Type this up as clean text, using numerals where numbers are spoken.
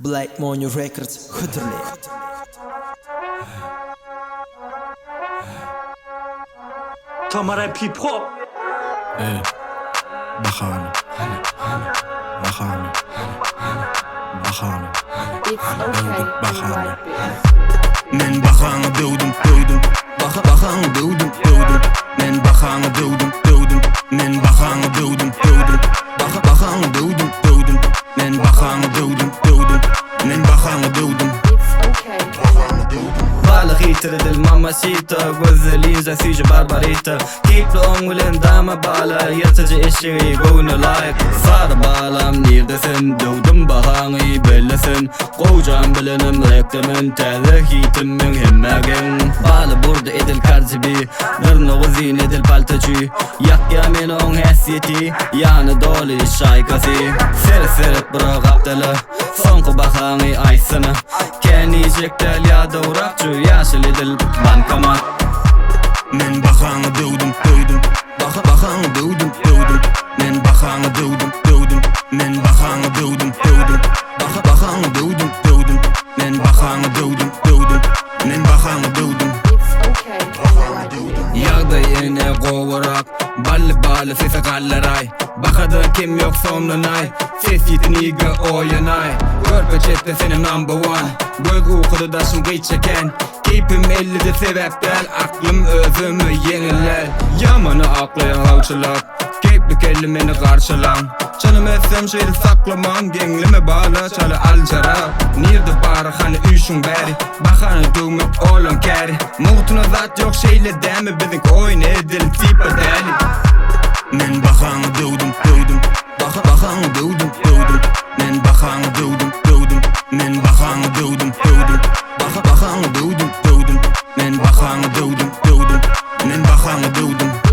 Black Money Records Hıdırlı. Tamara Hip Hop. Bahane. Bahane. Bahane. It's okay. Bahane. Men bahane dövdüm. Bahane dövdüm. Men bahane dövdüm. Men bahane dövdüm. Bahane dövdüm. Men bahane dövdüm. Men bahane dövdüm. It's okay. بالغيتر الماماسيتا والذلين زاسيج بارباريتا كيف لونغولين داما بالا يرتجي اشي يقون لايك صار بالام نيردسن دودم بهاني بلسن قوجان بلنم ريكتمن تاذهيتم من هماقن بالا برد ادل كارزبي نرن غزين ادل بالتجي يقيا من اون هسيتي يعني دولي شايكاسي سرت براغابتلا صنق بهاني ايسنا كاني جكتل يا دورقجو yaşıl edil bankamat. Men bahane dövdüm. Bahane dövdüm. Men bahane dövdüm. Men bahane dövdüm. Bahane dövdüm. Men bahane dövdüm. Men bahane dövdüm. It's okay. Yağda yine qovarak Ballı sese qallaray Bakada kim yok sonlanay Ses yetiniga oyanay Körpeçette senin number one Göz uğudu daşım gıyçeken Keypim ellide sebepten Aklım özümü yeniler Yamanı aklayan avçılar Keypli kellimeni karşılan Canım etsem şeydi saklamam Genglime bağlı çalı alcara Nirde barı hani üşün beri Bakanı dövmek olan keri Muhtuna zat yok şeyle demi Bizim koyun edil tipa deli Men bahane dövdüm. Bahane dövdüm. Men bahane dövdüm. Men bahane dövdüm. Bahane dövdüm. Men bahane dövdüm. Men bahane dövdüm.